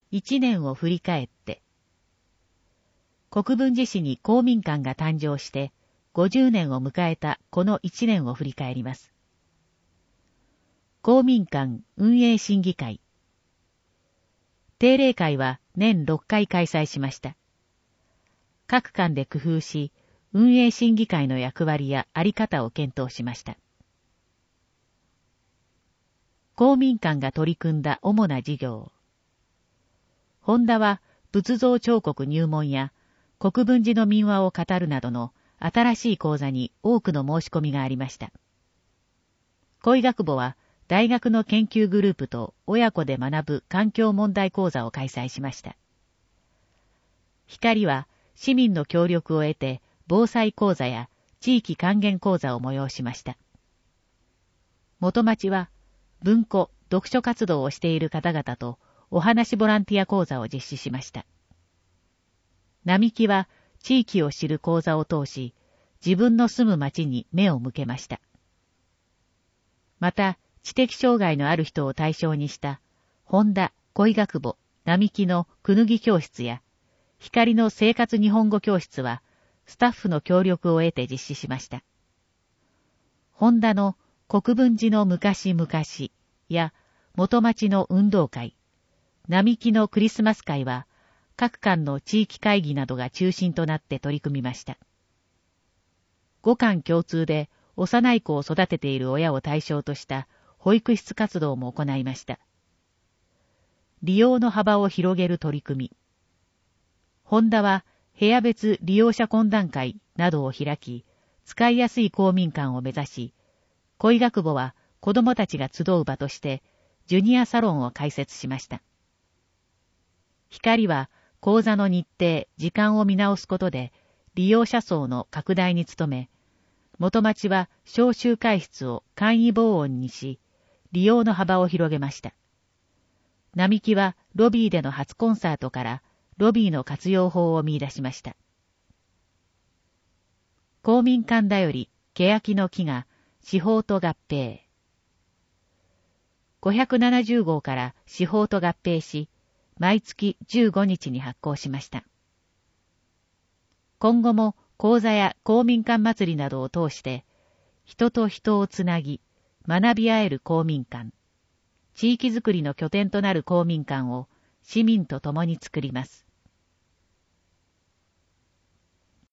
一年を振り返って。国分寺市に公民館が誕生して50年を迎えたこの1年を振り返ります。公民館運営審議会。定例会は年6回開催しました。各館で工夫し、運営審議会の役割やあり方を検討しました。公民館が取り組んだ主な事業。ホンダは仏像彫刻入門や国分寺の民話を語るなどの新しい講座に多くの申し込みがありました。恋学部は大学の研究グループと親子で学ぶ環境問題講座を開催しました。光は市民の協力を得て防災講座や地域還元講座を催しました。元町は文庫、読書活動をしている方々とお話ボランティア講座を実施しました。並木は地域を知る講座を通し、自分の住む町に目を向けました。また、知的障害のある人を対象にした、ホンダ、恋学部、並木のくぬぎ教室や、光の生活日本語教室は、スタッフの協力を得て実施しました。ホンダの国分寺の昔々や、元町の運動会、並木のクリスマス会は、各館の地域会議などが中心となって取り組みました。5館共通で幼い子を育てている親を対象とした保育室活動も行いました。利用の幅を広げる取り組み。ホンダは部屋別利用者懇談会などを開き、使いやすい公民館を目指し、恋学部は子どもたちが集う場として、ジュニアサロンを開設しました。光は講座の日程、時間を見直すことで、利用者層の拡大に努め、元町は小集会室を簡易防音にし、利用の幅を広げました。並木はロビーでの初コンサートからロビーの活用法を見出しました。公民館だより、欅の木が司法と合併。570号から司法と合併し、毎月15日に発行しました。今後も講座や公民館祭りなどを通して、人と人をつなぎ、学び合える公民館、地域づくりの拠点となる公民館を市民と共に作ります。